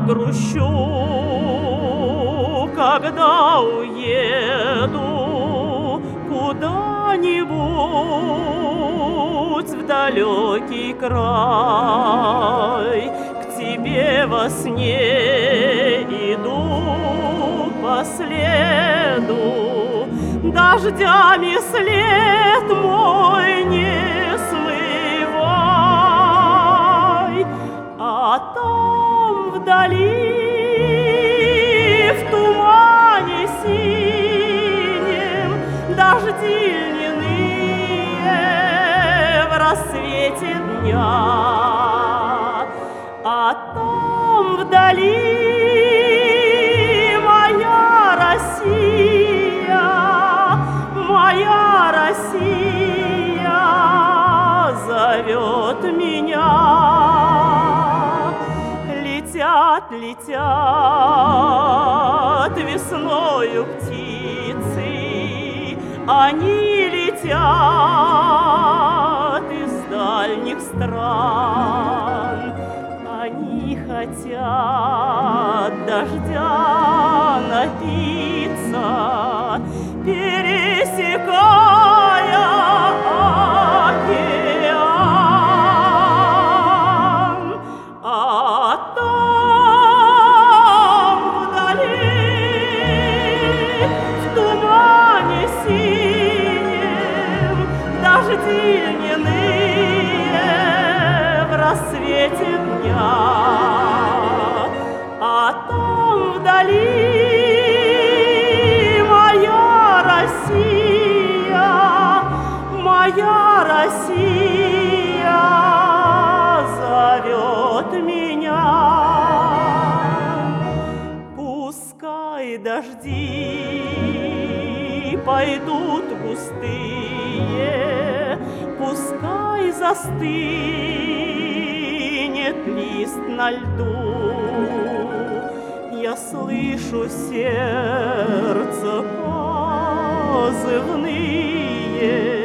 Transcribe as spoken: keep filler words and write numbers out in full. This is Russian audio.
грущу, когда уеду куда-нибудь в далекий край. К тебе во сне иду по следу, дождями след мой не смывай, а там вдали в тумане синем дожди льняные в рассвете дня, а там вдали моя Россия, моя Россия зовет меня. Летят, летят весною птицы, они летят из дальних стран, они хотят дождя напиться, пересекая океан, а там вдали в тумане синем дожди льняные в рассвете дня, а там вдали моя Россия зовет меня. Пускай дожди пойдут густые, пускай застынет лист на льду, я слышу сердце позывные